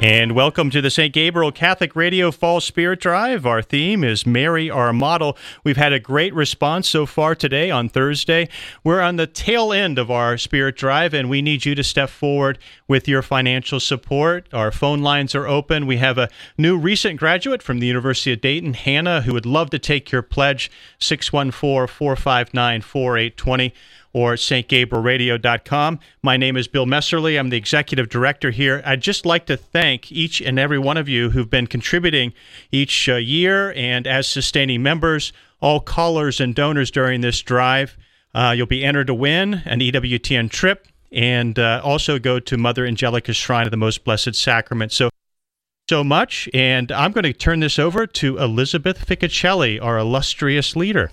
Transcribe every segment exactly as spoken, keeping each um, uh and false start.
And welcome to the Saint Gabriel Catholic Radio Fall Spirit Drive. Our theme is Mary, our model. We've had a great response so far today on Thursday. We're on the tail end of our Spirit Drive, and we need you to step forward with your financial support. Our phone lines are open. We have a new recent graduate from the University of Dayton, Hannah, who would love to take your pledge, six one four, four five nine, four eight two zero. or st gabriel radio dot com. My name is Bill Messerly. I'm the executive director here. I'd just like to thank each and every one of you who've been contributing each uh, year and as sustaining members, all callers and donors during this drive. Uh, you'll be entered to win an E W T N trip and uh, also go to Mother Angelica's Shrine of the Most Blessed Sacrament. So, so much, and I'm going to turn this over to Elizabeth Ficcicelli, our illustrious leader.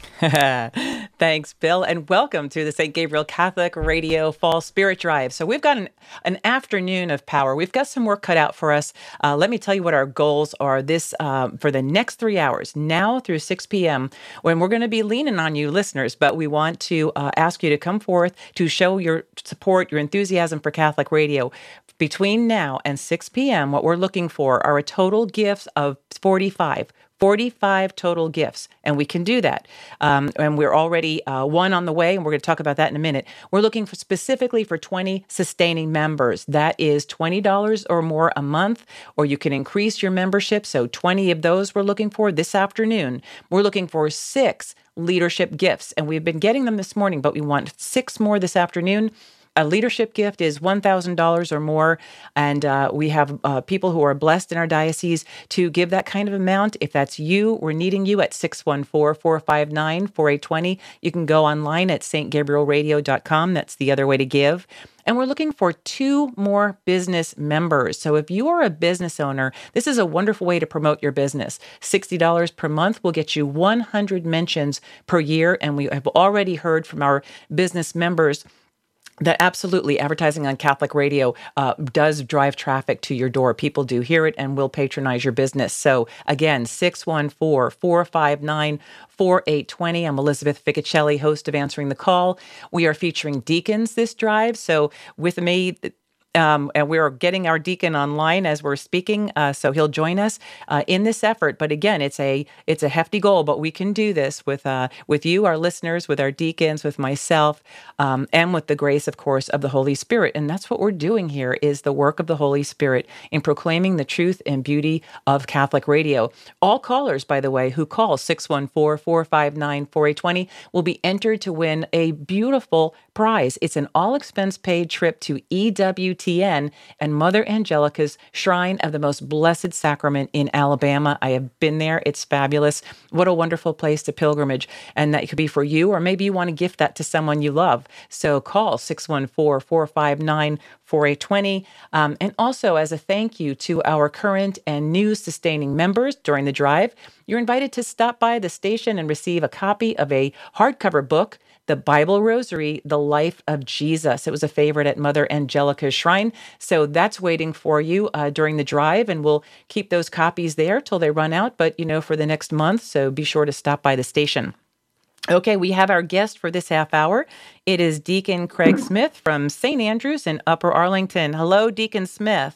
Thanks, Bill, and welcome to the Saint Gabriel Catholic Radio Fall Spirit Drive. So we've got an, an afternoon of power. We've got some work cut out for us. Uh, let me tell you what our goals are this um, for the next three hours, now through six p.m., when we're going to be leaning on you listeners, but we want to uh, ask you to come forth to show your support, your enthusiasm for Catholic radio. Between now and six p.m., what we're looking for are a total gifts of forty-five. forty-five total gifts, and we can do that. Um, and we're already uh, one on the way, and we're going to talk about that in a minute. We're looking for specifically for twenty sustaining members. That is twenty dollars or more a month, or you can increase your membership. So twenty of those we're looking for this afternoon. We're looking for six leadership gifts, and we've been getting them this morning, but we want six more this afternoon. A leadership gift is one thousand dollars or more, and uh, we have uh, people who are blessed in our diocese to give that kind of amount. If that's you, we're needing you at six one four, four five nine, four eight two zero. You can go online at st gabriel radio dot com. That's the other way to give. And we're looking for two more business members. So if you are a business owner, this is a wonderful way to promote your business. sixty dollars per month will get you one hundred mentions per year, and we have already heard from our business members that absolutely advertising on Catholic radio uh, does drive traffic to your door. People do hear it and will patronize your business. So again, six one four, four five nine, four eight two zero. I'm Elizabeth Ficcicelli, host of Answering the Call. We are featuring deacons this drive. So with me, Um, and we're getting our deacon online as we're speaking, uh, so he'll join us uh, in this effort. But again, it's a it's a hefty goal, but we can do this with uh, with you, our listeners, with our deacons, with myself, um, and with the grace, of course, of the Holy Spirit. And that's what we're doing here is the work of the Holy Spirit in proclaiming the truth and beauty of Catholic radio. All callers, by the way, who call six one four, four five nine, four eight two zero will be entered to win a beautiful prize. It's an all-expense-paid trip to E W T N and Mother Angelica's Shrine of the Most Blessed Sacrament in Alabama. I have been there. It's fabulous. What a wonderful place to pilgrimage. And that could be for you, or maybe you want to gift that to someone you love. So call six one four, four five nine, four eight two zero. Um, and also, as a thank you to our current and new sustaining members during the drive, you're invited to stop by the station and receive a copy of a hardcover book, The Bible Rosary, The Life of Jesus. It was a favorite at Mother Angelica's Shrine. So that's waiting for you uh, during the drive, and we'll keep those copies there till they run out, but, you know, for the next month. So be sure to stop by the station. Okay, we have our guest for this half hour. It is Deacon Craig Smith from Saint Andrews in Upper Arlington. Hello, Deacon Smith.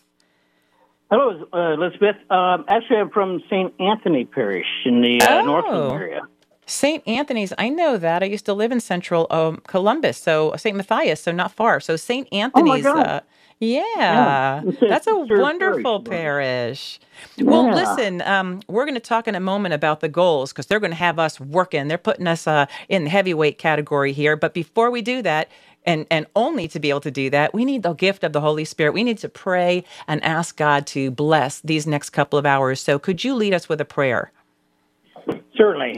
Hello, uh, Elizabeth. Um, actually, I'm from Saint Anthony Parish in the uh, oh. Northland area. Saint Anthony's, I know that. I used to live in central um, Columbus, so Saint Matthias, so not far. So Saint Anthony's, oh my God. Uh, yeah, yeah. that's a Sister wonderful parish. Yeah. Well, listen, um, we're going to talk in a moment about the goals because they're going to have us working. They're putting us uh, in the heavyweight category here. But before we do that, and, and only to be able to do that, we need the gift of the Holy Spirit. We need to pray and ask God to bless these next couple of hours. So could you lead us with a prayer? Certainly.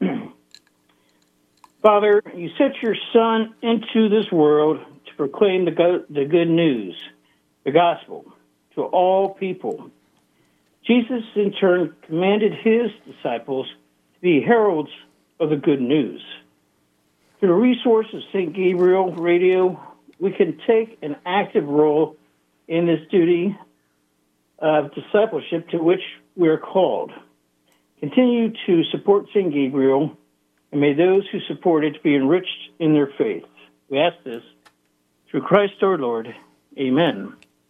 Father, you sent your Son into this world to proclaim the, go- the good news, the gospel, to all people. Jesus, in turn, commanded his disciples to be heralds of the good news. Through the resource of Saint Gabriel Radio, we can take an active role in this duty of discipleship to which we are called. Continue to support Saint Gabriel, and may those who support it be enriched in their faith. We ask this through Christ our Lord. Amen.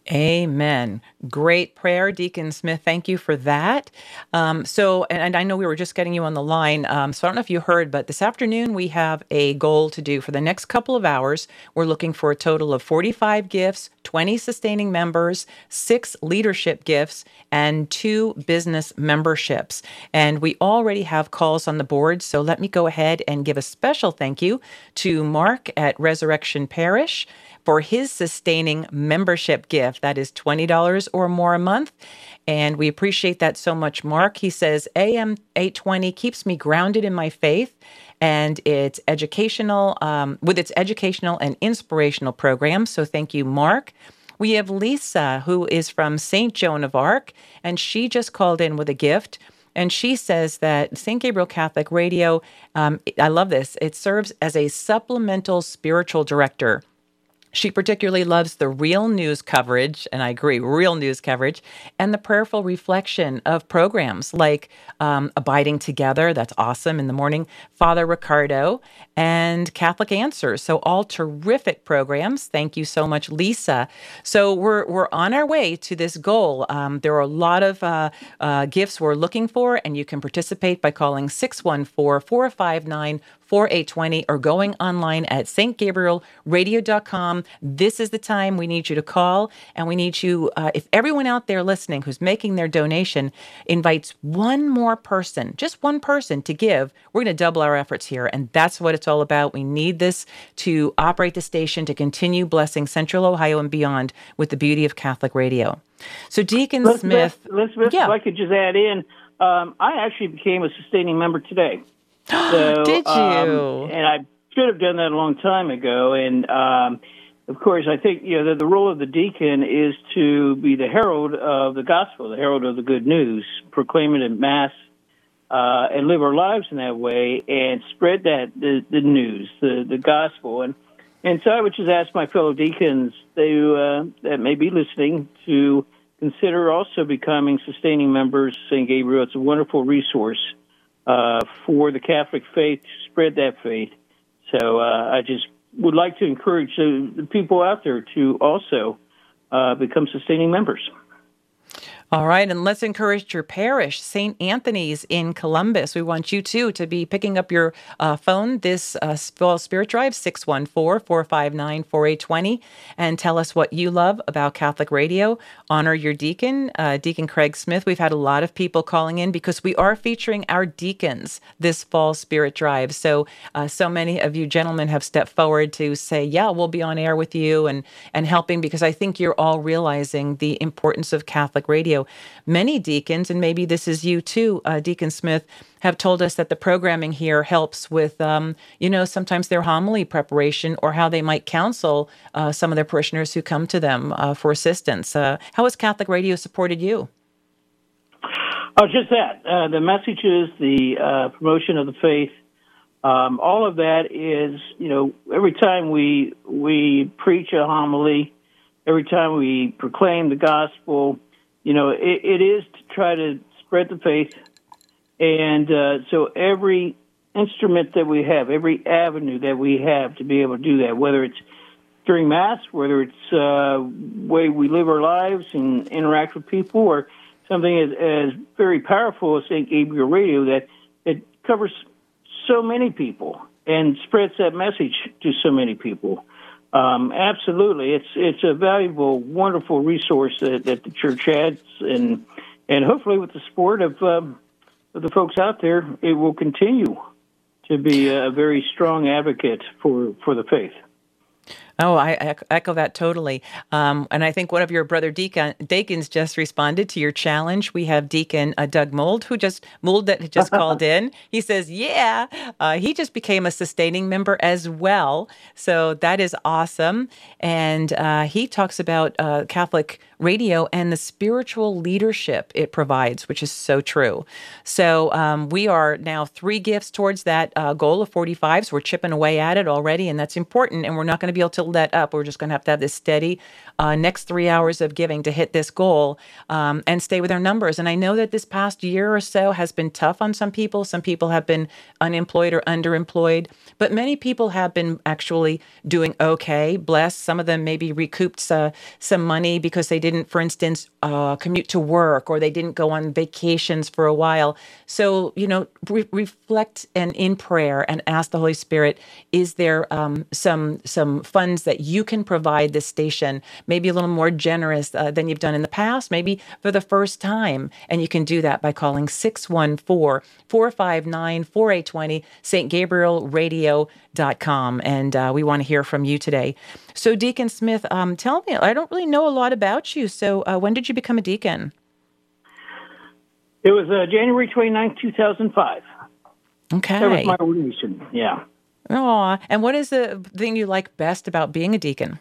Amen. Great prayer, Deacon Smith. Thank you for that. Um, so, and, and I know we were just getting you on the line. Um, so I don't know if you heard, but this afternoon we have a goal to do for the next couple of hours. We're looking for a total of forty-five gifts, twenty sustaining members, six leadership gifts, and two business memberships. And we already have calls on the board. So let me go ahead and give a special thank you to Mark at Resurrection Parish for his sustaining membership gift. That is twenty dollars or more a month. And we appreciate that so much, Mark. He says, A M eight twenty keeps me grounded in my faith, and it's educational, um, with its educational and inspirational programs. So thank you, Mark. We have Lisa, who is from Saint Joan of Arc, and she just called in with a gift. And she says that Saint Gabriel Catholic Radio, um, I love this, it serves as a supplemental spiritual director. She particularly loves the real news coverage, and I agree, real news coverage, and the prayerful reflection of programs like um, Abiding Together, that's awesome, in the morning, Father Ricardo, and Catholic Answers. So all terrific programs. Thank you so much, Lisa. So we're we're on our way to this goal. Um, there are a lot of uh, uh, gifts we're looking for, and you can participate by calling six one four, four five nine, four eight two zero or going online at s t gabriel radio dot com. This is the time we need you to call, and we need you, uh, if everyone out there listening who's making their donation invites one more person, just one person to give, we're going to double our efforts here, and that's what it's all about. We need this to operate the station, to continue blessing Central Ohio and beyond with the beauty of Catholic radio. So Deacon Elizabeth, Smith. Elizabeth, yeah. if I could just add in, um, I actually became a sustaining member today. So, Did you? Um, and I should have done that a long time ago. And, um, of course, I think, you know, the, the role of the deacon is to be the herald of the gospel, the herald of the good news, proclaim it in Mass, uh, and live our lives in that way and spread that, the, the news, the, the gospel. And, and so I would just ask my fellow deacons to, uh, that may be listening to consider also becoming sustaining members of Saint Gabriel. It's a wonderful resource Uh, for the Catholic faith, to spread that faith. So uh, I just would like to encourage the, the people out there to also uh, become sustaining members. All right, and let's encourage your parish, Saint Anthony's in Columbus. We want you, too, to be picking up your uh, phone this uh, Fall Spirit Drive, six one four, four five nine, four eight two zero, and tell us what you love about Catholic radio. Honor your deacon, uh, Deacon Craig Smith. We've had a lot of people calling in because we are featuring our deacons this Fall Spirit Drive. So, uh, so many of you gentlemen have stepped forward to say, yeah, we'll be on air with you and, and helping, because I think you're all realizing the importance of Catholic radio. Many deacons, and maybe this is you too, uh, Deacon Smith, have told us that the programming here helps with, um, you know, sometimes their homily preparation or how they might counsel uh, some of their parishioners who come to them uh, for assistance. Uh, how has Catholic radio supported you? Oh, just that. Uh, the messages, the uh, promotion of the faith, um, all of that is, you know, every time we we preach a homily, every time we proclaim the gospel, you know, it, it is to try to spread the faith. And uh, so every instrument that we have, every avenue that we have to be able to do that, whether it's during Mass, whether it's uh, way we live our lives and interact with people, or something as, as very powerful as Saint Gabriel Radio that it covers so many people and spreads that message to so many people. Um, absolutely, it's it's a valuable, wonderful resource that, that the Church has, and and hopefully with the support of, um, of the folks out there, it will continue to be a very strong advocate for, for the faith. Oh, I echo that totally. Um, and I think one of your brother deacon, deacons just responded to your challenge. We have Deacon uh, Doug Mould, who just Mould that just called in. He says, yeah, uh, he just became a sustaining member as well. So that is awesome. And uh, he talks about uh, Catholic radio and the spiritual leadership it provides, which is so true. So um, we are now three gifts towards that uh, goal of forty-five. So we're chipping away at it already, and that's important. And we're not going to be able to to let up. We're just going to have to have this steady uh, next three hours of giving to hit this goal um, and stay with our numbers. And I know that this past year or so has been tough on some people. Some people have been unemployed or underemployed, but many people have been actually doing okay, blessed. Some of them maybe recouped uh, some money because they didn't, for instance, uh, commute to work, or they didn't go on vacations for a while. So, you know, re- reflect and in prayer and ask the Holy Spirit, is there um, some some funds that you can provide this station, maybe a little more generous uh, than you've done in the past, maybe for the first time? And you can do that by calling six one four, four five nine, four eight two zero, st gabriel radio dot com. And uh, we want to hear from you today. So Deacon Smith, um, tell me, I don't really know a lot about you. So uh, when did you become a deacon? It was uh, January twenty-ninth, two thousand five. Okay. That was my ordination, yeah. Aw, and what is the thing you like best about being a deacon?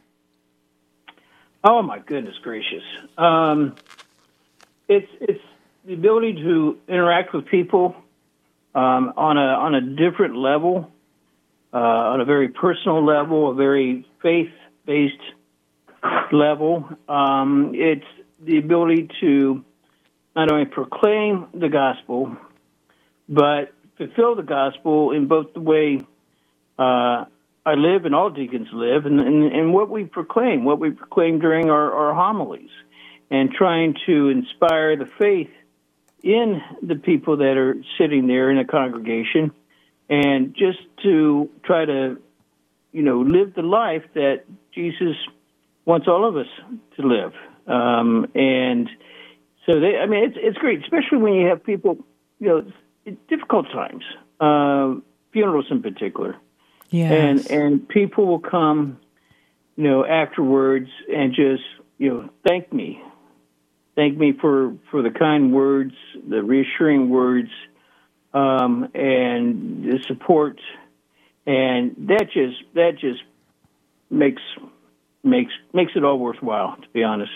Oh, my goodness gracious. Um, it's it's the ability to interact with people um, on a on a different level, uh, on a very personal level, a very faith-based level. Um, it's the ability to not only proclaim the gospel, but fulfill the gospel in both the way uh, I live and all deacons live, and, and, and what we proclaim, what we proclaim during our, our homilies, and trying to inspire the faith in the people that are sitting there in a congregation, and just to try to, you know, live the life that Jesus wants all of us to live. Um, and so, they, I mean, it's it's great, especially when you have people, you know, it's difficult times, uh, funerals in particular. Yes. And and people will come, you know, afterwards and just, you know, thank me. Thank me for, for the kind words, the reassuring words, um, and the support. And that just that just makes makes makes it all worthwhile, to be honest.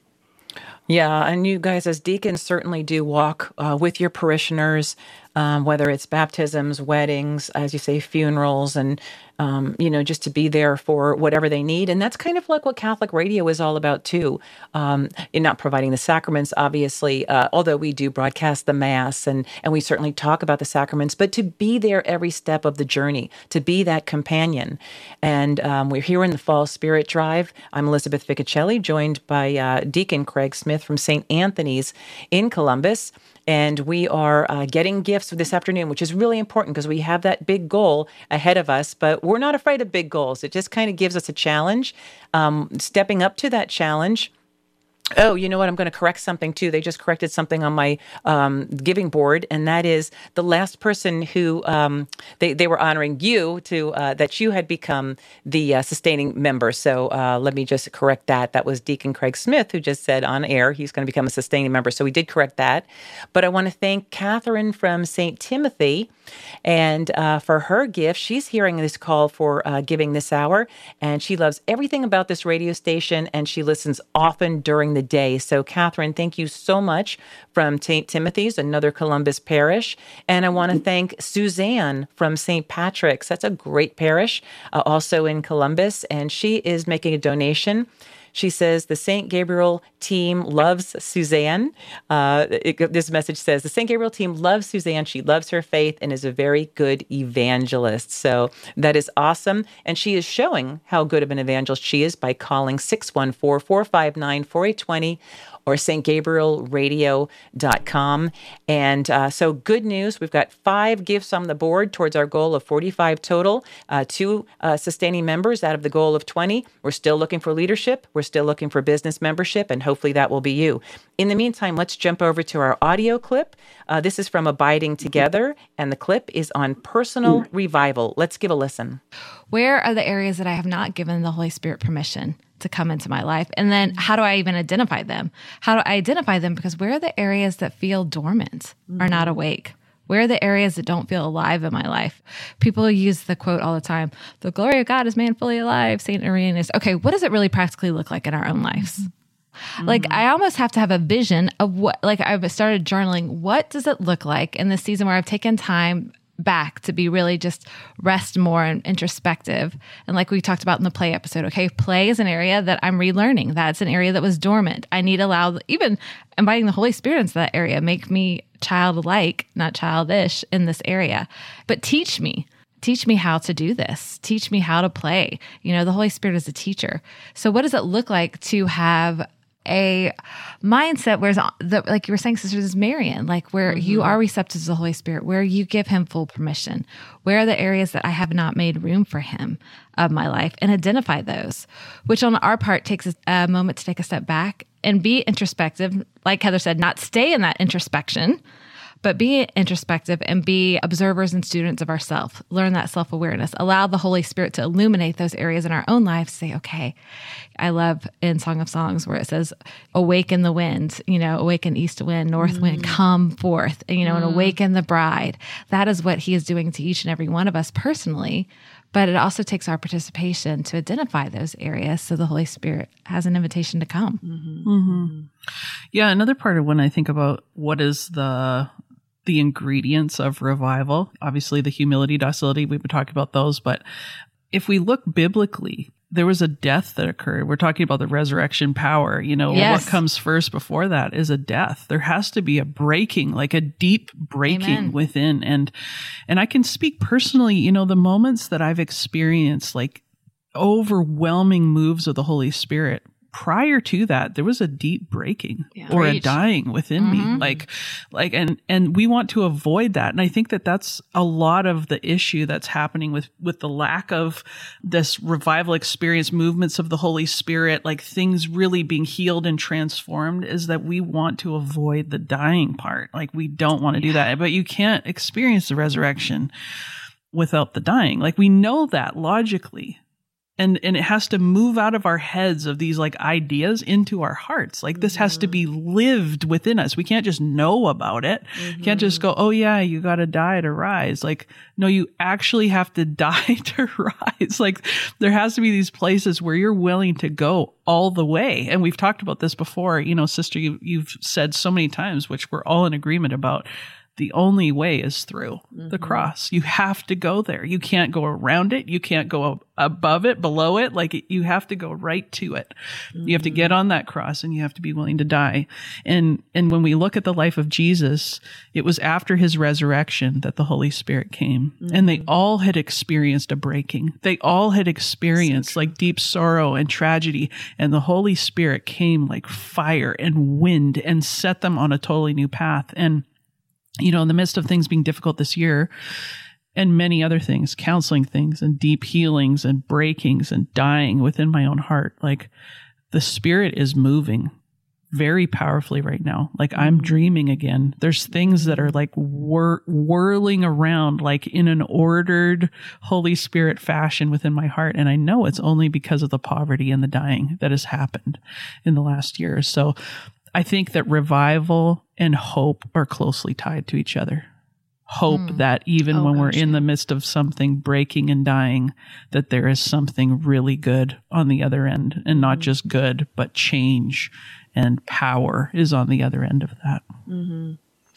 Yeah, and you guys as deacons certainly do walk uh, with your parishioners, um, whether it's baptisms, weddings, as you say, funerals, and, um, you know, just to be there for whatever they need. And that's kind of like what Catholic Radio is all about, too. Um, in not providing the sacraments, obviously, uh, although we do broadcast the Mass, and, and we certainly talk about the sacraments, but to be there every step of the journey, to be that companion. And um, we're here in the Fall Spirit Drive. I'm Elizabeth Ficocelli, joined by uh, Deacon Craig Smith from Saint Anthony's in Columbus. And we are uh, getting gifts this afternoon, which is really important because we have that big goal ahead of us. But we're not afraid of big goals. It just kind of gives us a challenge, um, stepping up to that challenge. Oh, you know what? I'm going to correct something too. They just corrected something on my um, giving board, and that is the last person who um, they they were honoring you to uh, that you had become the uh, sustaining member. So uh, let me just correct that. That was Deacon Craig Smith who just said on air he's going to become a sustaining member. So we did correct that. But I want to thank Catherine from Saint Timothy, and uh, for her gift. She's hearing this call for uh, giving this hour, and she loves everything about this radio station, and she listens often during the day. So, Catherine, thank you so much from Saint Timothy's, another Columbus parish. And I want to thank Suzanne from Saint Patrick's. That's a great parish, uh, also in Columbus, and she is making a donation. She says the Saint Gabriel team loves Suzanne. Uh, it, this message says the Saint Gabriel team loves Suzanne. She loves her faith and is a very good evangelist. So that is awesome. And she is showing how good of an evangelist she is by calling six one four, four five nine, four eight two zero or st gabriel radio dot com. And uh, so good news, we've got five gifts on the board towards our goal of forty-five total, uh, two uh, sustaining members out of the goal of twenty. We're still looking for leadership. We're still looking for business membership, and hopefully that will be you. In the meantime, let's jump over to our audio clip. Uh, this is from Abiding Together, and the clip is on personal revival. Let's give a listen. Where are the areas that I have not given the Holy Spirit permission to come into my life? And then how do I even identify them? How do I identify them? Because where are the areas that feel dormant mm-hmm. or not awake? Where are the areas that don't feel alive in my life? People use the quote all the time, the glory of God is made fully alive, Saint Irenaeus. Okay, what does it really practically look like in our own lives? Mm-hmm. Like, I almost have to have a vision of what, like I've started journaling, what does it look like in this season where I've taken time back to be really just rest more and introspective. And like we talked about in the play episode, okay, play is an area that I'm relearning. That's an area that was dormant. I need to allow, even inviting the Holy Spirit into that area, make me childlike, not childish in this area. But teach me. Teach me how to do this. Teach me how to play. You know, the Holy Spirit is a teacher. So what does it look like to have a mindset where, the, like you were saying, Sister, this is Marian, like where mm-hmm. you are receptive to the Holy Spirit, where you give him full permission? Where are the areas that I have not made room for him of my life? And identify those, which on our part takes a moment to take a step back and be introspective. Like Heather said, not stay in that introspection, but be introspective and be observers and students of ourselves. Learn that self-awareness. Allow the Holy Spirit to illuminate those areas in our own lives. Say, okay, I love in Song of Songs where it says, awaken the wind, you know, awaken east wind, north mm. wind, come forth, you know, mm. and awaken the bride. That is what he is doing to each and every one of us personally. But it also takes our participation to identify those areas so the Holy Spirit has an invitation to come. Mm-hmm. Mm-hmm. Yeah, another part of when I think about what is the the ingredients of revival, obviously the humility, docility, we've been talking about those, but if we look biblically, there was a death that occurred. We're talking about the resurrection power. You know, yes. What comes first before that is a death. There has to be a breaking, like a deep breaking Amen. Within. And, and I can speak personally, you know, the moments that I've experienced, like overwhelming moves of the Holy Spirit. Prior to that, there was a deep breaking yeah. or Preach. A dying within mm-hmm. me. Like, like, and, and we want to avoid that. And I think that that's a lot of the issue that's happening with, with the lack of this revival experience, movements of the Holy Spirit, like things really being healed and transformed, is that we want to avoid the dying part. Like we don't want to yeah. do that, but you can't experience the resurrection without the dying. Like we know that logically. And and it has to move out of our heads of these like ideas into our hearts. Like this mm-hmm. has to be lived within us. We can't just know about it. Mm-hmm. Can't just go, oh yeah, you got to die to rise. Like, no, you actually have to die to rise. Like there has to be these places where you're willing to go all the way. And we've talked about this before. You know, sister, you, you've said so many times, which we're all in agreement about. The only way is through mm-hmm. the cross. You have to go there. You can't go around it. You can't go above it, below it. Like you have to go right to it. Mm-hmm. You have to get on that cross and you have to be willing to die. And, and when we look at the life of Jesus, it was after his resurrection that the Holy Spirit came mm-hmm. and they all had experienced a breaking. They all had experienced so like deep sorrow and tragedy, and the Holy Spirit came like fire and wind and set them on a totally new path. And you know, in the midst of things being difficult this year and many other things, counseling things and deep healings and breakings and dying within my own heart, like the Spirit is moving very powerfully right now. Like I'm dreaming again. There's things that are like whir- whirling around like in an ordered Holy Spirit fashion within my heart. And I know it's only because of the poverty and the dying that has happened in the last year. So I think that revival and hope are closely tied to each other. Hope mm. that even oh, when we're gosh, in yeah. the midst of something breaking and dying, that there is something really good on the other end, and not mm. just good, but change and power is on the other end of that. Mm-hmm.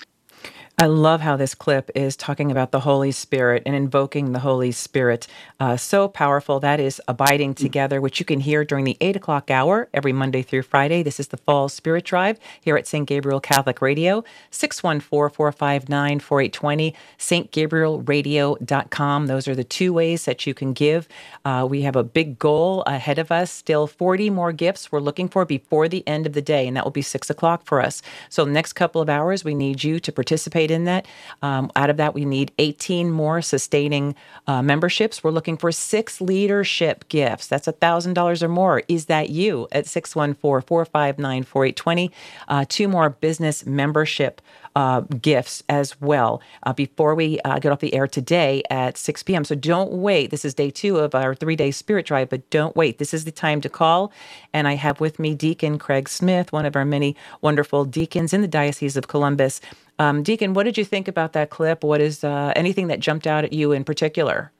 I love how this clip is talking about the Holy Spirit and invoking the Holy Spirit. Uh, so powerful. That is Abiding Together, which you can hear during the eight o'clock hour every Monday through Friday. This is the Fall Spirit Drive here at Saint Gabriel Catholic Radio, six one four, four five nine, four eight two zero, s t gabriel radio dot com. Those are the two ways that you can give. Uh, we have a big goal ahead of us. Still forty more gifts we're looking for before the end of the day, and that will be six o'clock for us. So the next couple of hours, we need you to participate in that. Um, out of that, we need eighteen more sustaining uh, memberships. We're looking for six leadership gifts. That's one thousand dollars or more. Is that you? At six one four, four five nine, four eight two zero. Uh, two more business membership uh, gifts as well uh, before we uh, get off the air today at six p.m. So don't wait. This is day two of our three-day Spirit Drive, but don't wait. This is the time to call. And I have with me Deacon Craig Smith, one of our many wonderful deacons in the Diocese of Columbus. Um, Deacon, what did you think about that clip? What is uh, anything that jumped out at you in particular?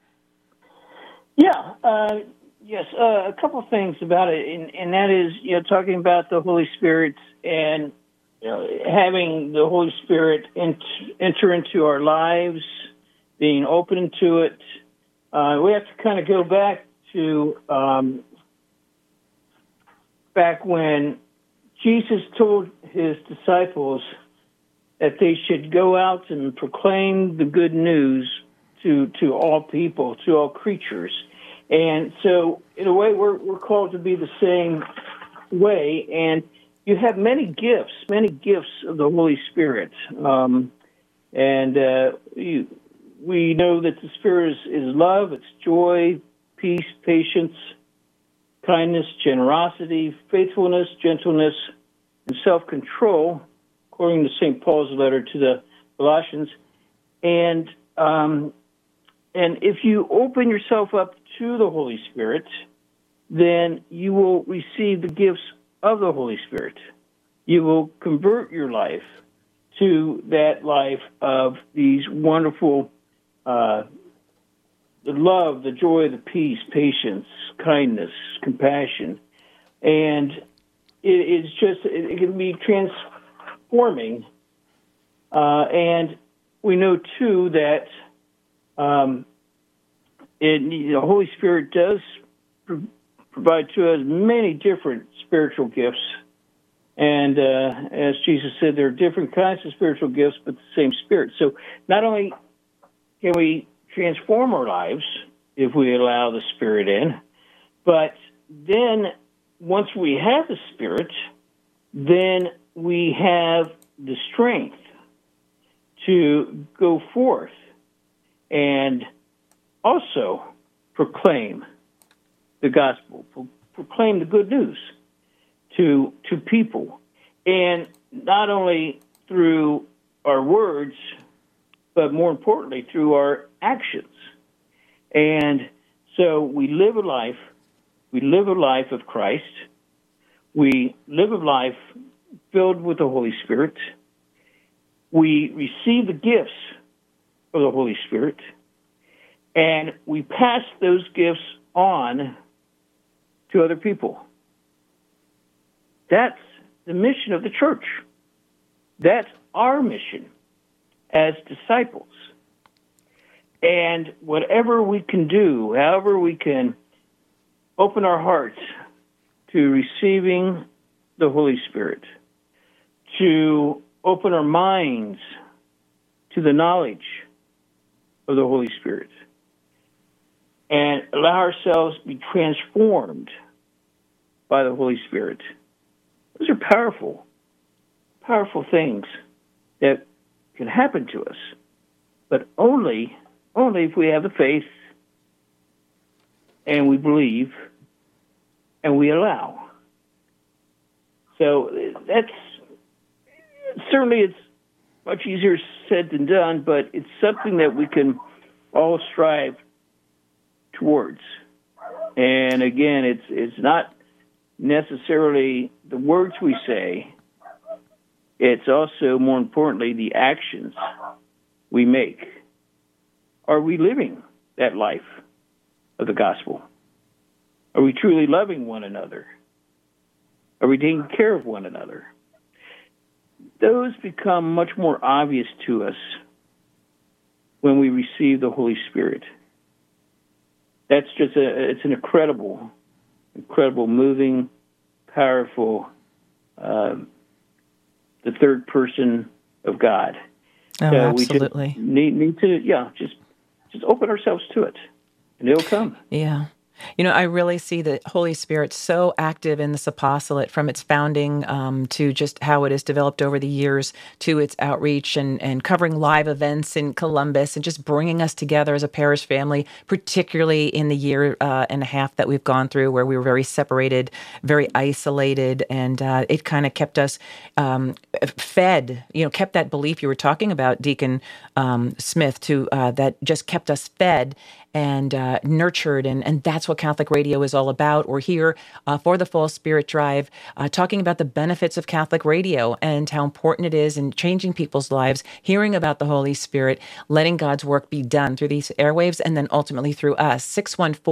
Yeah, uh, yes, uh, a couple of things about it, and, and that is, you know, talking about the Holy Spirit and, you know, having the Holy Spirit ent- enter into our lives being open to it. Uh, we have to kind of go back to um, back when Jesus told his disciples that they should go out and proclaim the good news to to all people, to all creatures. And so, in a way, we're we're called to be the same way. And you have many gifts, many gifts of the Holy Spirit. Um, and uh, you, we know that the Spirit is, is love, it's joy, peace, patience, kindness, generosity, faithfulness, gentleness, and self-control, according to Saint Paul's letter to the Colossians. And um, and if you open yourself up to the Holy Spirit, then you will receive the gifts of the Holy Spirit. You will convert your life to that life of these wonderful, uh, the love, the joy, the peace, patience, kindness, compassion. And it is just, it, it can be transforming. Uh, and we know, too, that um, it, the Holy Spirit does pr- provide to us many different spiritual gifts. And uh, as Jesus said, there are different kinds of spiritual gifts, but the same Spirit. So not only can we transform our lives if we allow the Spirit in, but then once we have the Spirit, then we have the strength to go forth and also proclaim the gospel, pro- proclaim the good news to to people, and not only through our words, but more importantly through our actions. And so we live a life, we live a life of Christ, we live a life filled with the Holy Spirit, we receive the gifts of the Holy Spirit, and we pass those gifts on to other people. That's the mission of the church. That's our mission as disciples. And whatever we can do, however we can open our hearts to receiving the Holy Spirit, to open our minds to the knowledge of the Holy Spirit, and allow ourselves to be transformed by the Holy Spirit. Those are powerful, powerful things that can happen to us, but only, only if we have the faith and we believe and we allow. So that's certainly, it's much easier said than done, but it's something that we can all strive towards. And again, it's it's not necessarily the words we say, it's also, more importantly, the actions we make. Are we living that life of the gospel? Are we truly loving one another? Are we taking care of one another? Those become much more obvious to us when we receive the Holy Spirit. That's just a, it's an incredible, incredible, moving, powerful, uh, the third person of God. Oh, so absolutely. We just need, need to, yeah, just, just open ourselves to it, and it'll come. Yeah. You know, I really see the Holy Spirit so active in this apostolate, from its founding um, to just how it has developed over the years, to its outreach and, and covering live events in Columbus and just bringing us together as a parish family, particularly in the year uh, and a half that we've gone through, where we were very separated, very isolated, and uh, it kind of kept us um, fed, you know, kept that belief you were talking about, Deacon um, Smith, to uh, that just kept us fed and uh, nurtured, and, and that's what Catholic Radio is all about. We're here uh, for the Fall Spirit Drive, uh, talking about the benefits of Catholic Radio and how important it is in changing people's lives, hearing about the Holy Spirit, letting God's work be done through these airwaves, and then ultimately through us. six one four,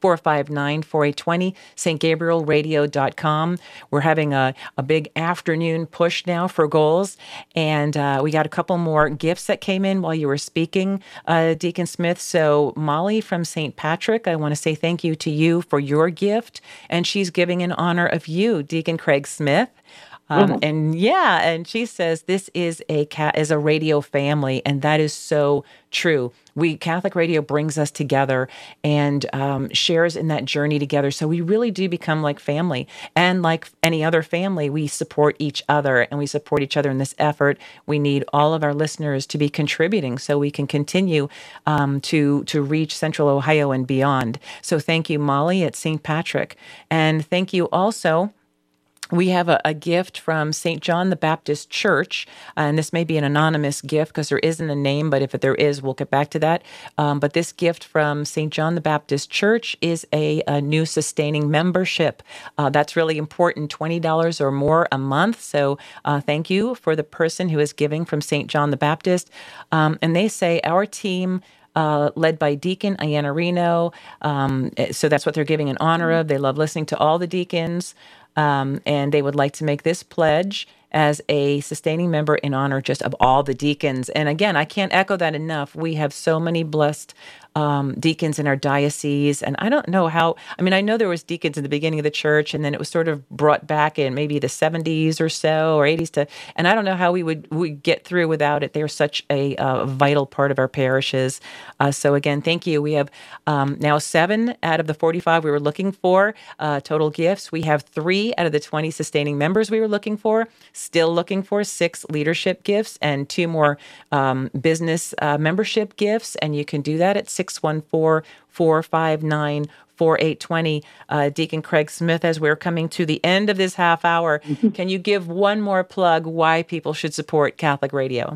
four five nine, four eight two zero, s t gabriel radio dot com. We're having a, a big afternoon push now for goals, and uh, we got a couple more gifts that came in while you were speaking, uh, Deacon Smith. So Molly from Saint Patrick, I want to say thank you to you for your gift, and she's giving in honor of you, Deacon Craig Smith. Um, mm-hmm. And yeah, and she says this is a cat is a radio family, and that is so true. We Catholic Radio brings us together and um, shares in that journey together. So we really do become like family, and like any other family, we support each other and we support each other in this effort. We need all of our listeners to be contributing so we can continue um, to to reach Central Ohio and beyond. So thank you, Molly at Saint Patrick, and thank you also. We have a, a gift from Saint John the Baptist Church, uh, and this may be an anonymous gift because there isn't a name, but if there is, we'll get back to that. Um, but this gift from Saint John the Baptist Church is a, a new sustaining membership. Uh, that's really important, twenty dollars or more a month. So uh, thank you for the person who is giving from Saint John the Baptist. Um, and they say our team... Uh, led by Deacon Iannarino. Um, so that's what they're giving in honor of. They love listening to all the deacons, um, and they would like to make this pledge as a sustaining member in honor just of all the deacons. And again, I can't echo that enough. We have so many blessed um, deacons in our diocese. And I don't know how, I mean, I know there was deacons in the beginning of the church, and then it was sort of brought back in maybe the seventies or so, or eighties to, and I don't know how we would we get through without it. They're such a uh, vital part of our parishes. Uh, so again, thank you. We have um, now seven out of the forty-five we were looking for, uh, total gifts. We have three out of the twenty sustaining members we were looking for. Still looking for six leadership gifts and two more um, business uh, membership gifts. And you can do that at six one four, four five nine, four eight two zero. Uh, Deacon Craig Smith, as we're coming to the end of this half hour, mm-hmm. Can you give one more plug why people should support Catholic Radio?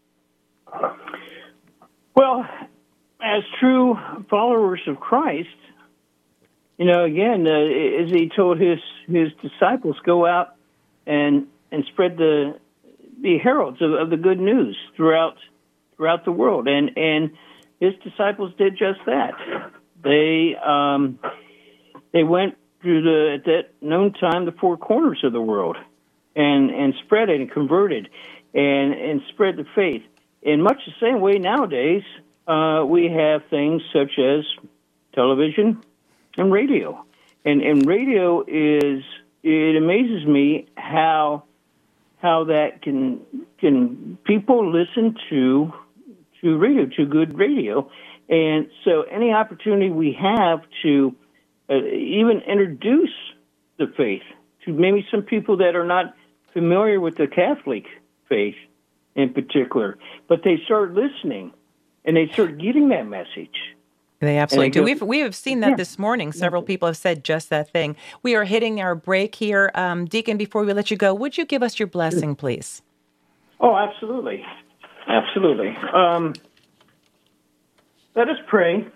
Well, as true followers of Christ, you know, again, uh, as he told his, his disciples, go out and and spread the the heralds of, of the good news throughout throughout the world, and and his disciples did just that. They um, they went through the at that known time the four corners of the world, and and spread it and converted, and and spread the faith. In much the same way nowadays, uh, we have things such as television and radio, and and radio is it amazes me how. How that can can people listen to to radio, to good radio, and so any opportunity we have to uh, even introduce the faith to maybe some people that are not familiar with the Catholic faith in particular, but they start listening and they start getting that message. They absolutely do. We've we have seen that yeah. this morning. Several people have said just that thing. We are hitting our break here. Um, Deacon, before we let you go, would you give us your blessing, please? Oh, absolutely. Absolutely. Um, let us pray.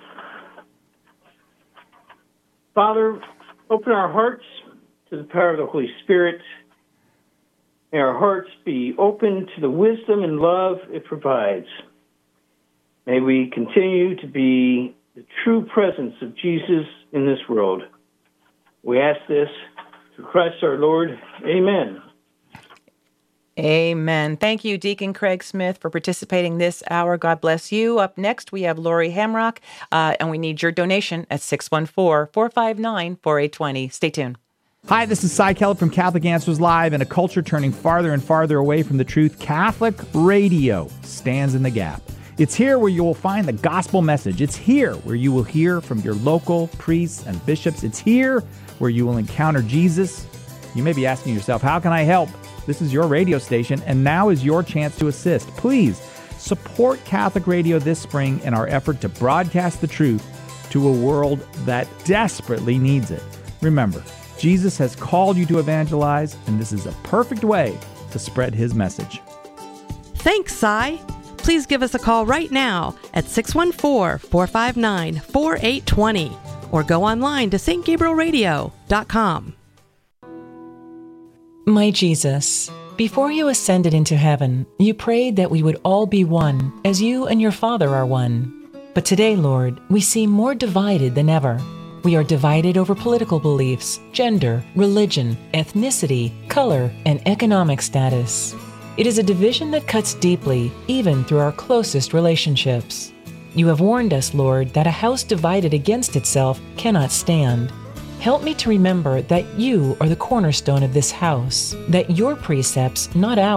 Father, open our hearts to the power of the Holy Spirit. May our hearts be open to the wisdom and love it provides. May we continue to be the true presence of Jesus in this world. We ask this through Christ our Lord. Amen. Amen. Thank you, Deacon Craig Smith, for participating this hour. God bless you. Up next, we have Lori Hamrock, uh, and we need your donation at six one four, four five nine, four eight two zero. Stay tuned. Hi, this is Cy Kellett from Catholic Answers Live. In a culture turning farther and farther away from the truth, Catholic Radio stands in the gap. It's here where you will find the gospel message. It's here where you will hear from your local priests and bishops. It's here where you will encounter Jesus. You may be asking yourself, how can I help? This is your radio station, and now is your chance to assist. Please support Catholic Radio this spring in our effort to broadcast the truth to a world that desperately needs it. Remember, Jesus has called you to evangelize, and this is a perfect way to spread his message. Thanks, Cy. Please give us a call right now at six one four, four five nine, four eight two zero or go online to s t gabriel radio dot com. My Jesus, before you ascended into heaven, you prayed that we would all be one, as you and your Father are one. But today, Lord, we seem more divided than ever. We are divided over political beliefs, gender, religion, ethnicity, color, and economic status. It is a division that cuts deeply, even through our closest relationships. You have warned us, Lord, that a house divided against itself cannot stand. Help me to remember that you are the cornerstone of this house, that your precepts, not ours,